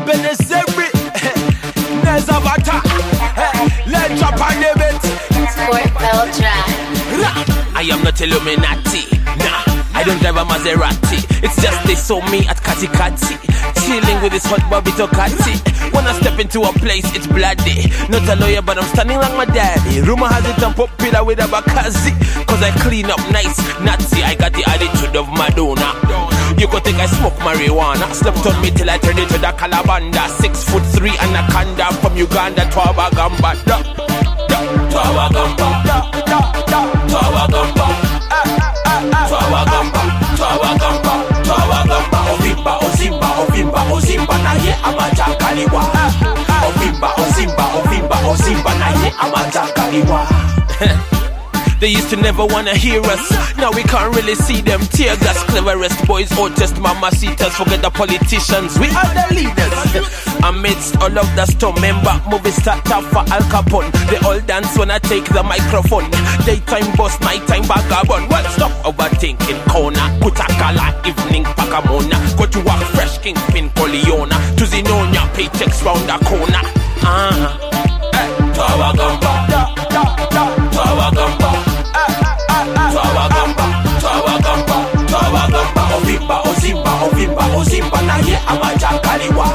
Beneseri, Nezabata, let's drop on the bit. Sport Bell Drive. I am not Illuminati, nah, I don't drive a Maserati. It's just they saw me at Kati Kati, chilling with this hot Bobito Kati. When I step into a place, it's bloody. Not a lawyer, but I'm standing like my daddy. Rumor has it I'm popular with a Bakazi, cause I clean up nice, Nazi. I got the attitude of Madonna. You could think I smoke marijuana. Slept on me till I turned into the Calabanda. 6'3" anaconda from Uganda to Abagamba. Ozimba na ye amajakaliwa. Ozimba na ye amajakaliwa. They used to never wanna hear us. Now we can't really see them. Tear gas, cleverest boys, oldest mamacitas. Forget the politicians, we are the leaders. Amidst all of the storm, member movie starter for Al Capone. They all dance when I take the microphone. Daytime boss, nighttime vagabond. Well, stop overthinking corner. Kutakala, evening pakamona. Go to work fresh, kingpin Corleona. To Zinonia, paychecks round the corner. Tawagamba, Tawagamba, Ozimba na ye amajakaliwa.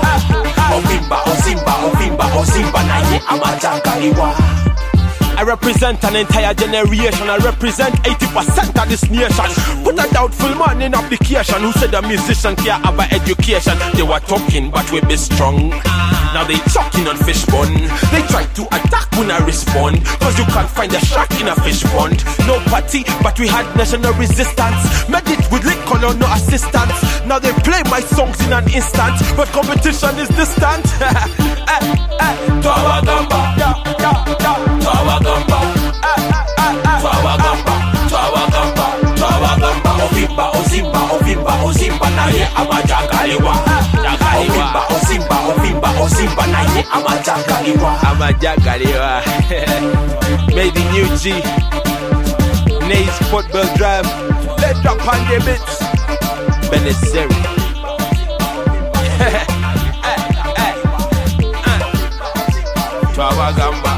Ozimba na ye amajakaliwa. I represent an entire generation. I represent 80% of this nation. Put a doubtful man in application who said a musician can't have an education. They were talking, but we be strong. Now they choking on fish bun. They try to attack when I respond, cause you can't find a shark in a fish pond. No party, but we had national resistance. Made it with liquor or no assistance. Now they play my songs in an instant, but competition is distant. Tawagamba, Tawagamba, Ozimba na ye amajakaliwa. Ozimba na ye amajakaliwa. Made in UG, Nays Sport Bell Drive. Let's drop on the bits. Beneseri. Tawagamba.